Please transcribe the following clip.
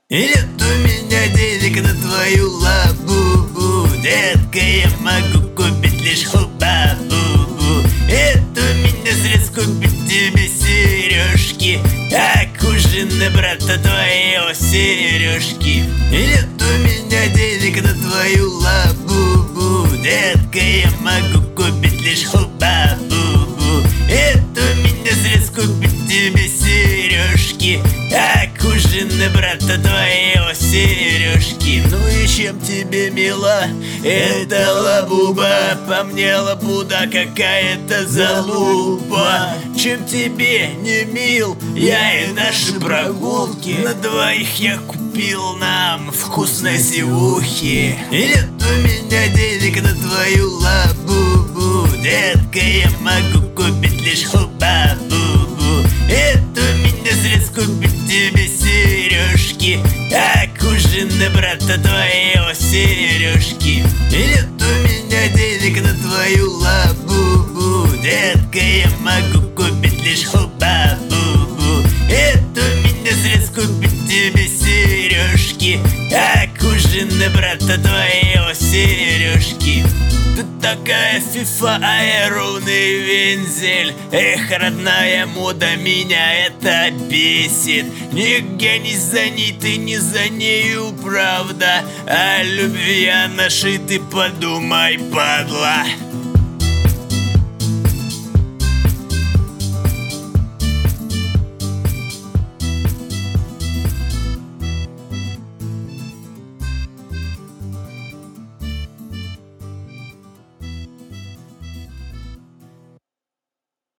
И нет у меня денег на твою лабубу, детка, я могу купить лишь хуба-бубу. Нет у меня средств купить тебе сережки, как у жены брата твоего сережки. И нет у меня денег на твою лабубу, детка, я могу купить лишь хуба-бубу. Нет у меня средств купить тебе сережки, как у жены брата твоего сережки. Ну и чем тебе мила эта лабуба? По мне лабуда какая-то залупа. Чем тебе не мил я и наши прогулки? На двоих я купил нам вкусной сивухи. И нет у меня денег на твою лабубу, детка, я могу купить лишь хуба-бубу. Это у меня средств купить тебе сережки, как у жены брата твоего сережки. И нет у меня денег на твою лабубу, детка, я могу купить лишь хуба-бубу. Это у меня средств купить тебе сережки, как у жены брата твоего сережки. Ты такая фифа, а я ровный вензель. Эх, родная мода, меня это бесит. Нигде не за ней, ты не за нею, правда. О любви о нашей ты подумай, падла.